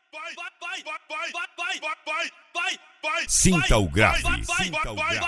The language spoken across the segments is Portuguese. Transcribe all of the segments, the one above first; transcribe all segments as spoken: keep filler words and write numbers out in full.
Sinta o grave, sinta o grave.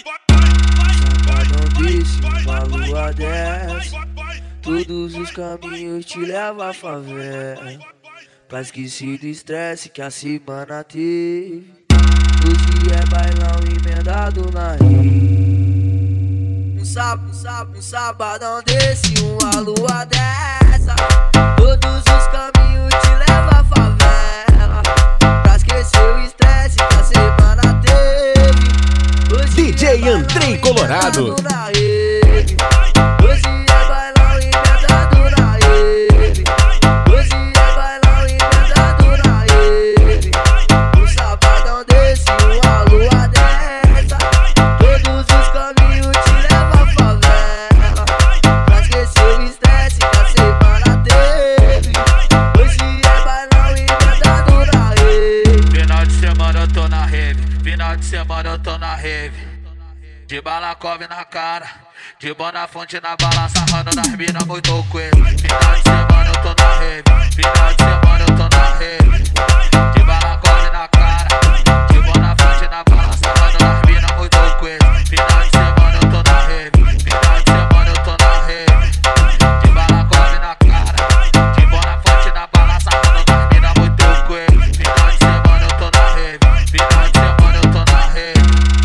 Não deixe uma lua dessa. Todos os caminhos te levam à favela, pra esquecer do estresse que a semana teve. Hoje é bailão emendado na rede. Um sábado, um sábado, um sabadão desse, uma lua dessa. Todos os caminhos te levam à favela, pra esquecer o estresse que a semana teve. Hoje D J é Andrei Colorado. Na rede. Hoje é bailão emendado na rede. Hoje é bailão emendado na rede. Um sabadão desse, uma lua dessa. Todos os caminhos te levam à favela, pra esquecer o estresse que a semana teve. Hoje é bailão emendado na rede. Final de semana eu tô na rave, final de semana eu tô na rave. De balacove na cara, de Bonafonte na bala, sarrando nas minas muito coelho. Final de semana eu tô na rave, final de semana eu tô na rave. De balacove na cara, de Bonafonte na bala, sarrando nas minas muito coelho. Final de semana eu tô na rave, final de semana eu tô na rave. De balacove na cara, de Bonafonte na bala, sarrando nas minas muito coelho. Final de semana eu tô na rave, final de semana eu tô na rave.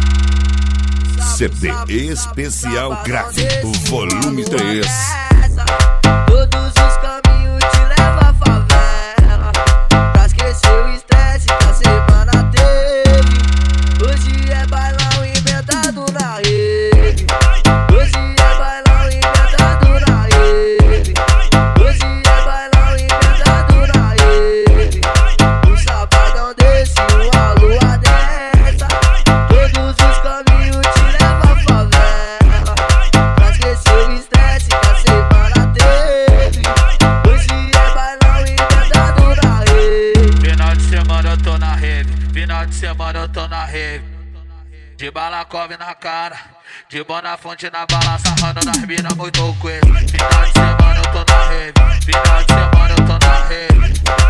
C D especial grave, o volume três. Todos os caminhos te levam à favela, pra esquecer o estresse que a semana teve. Hoje é bailão emendado na rede. Hoje é bailão emendado na rede. Hoje é bailão emendado na rede. Um sabadão desse, uma lua dessa. Todos os caminhos te levam à favela, pra esquecer o estresse que a semana teve. Hoje é bailão emendado na rede. Final de semana eu tô na rave, final de semana eu tô na rave. De balacove na cara, de Bonafonte na bala, sarrando nas minas muito coelho. Final de semana eu tô na rave, final de semana eu tô na rave.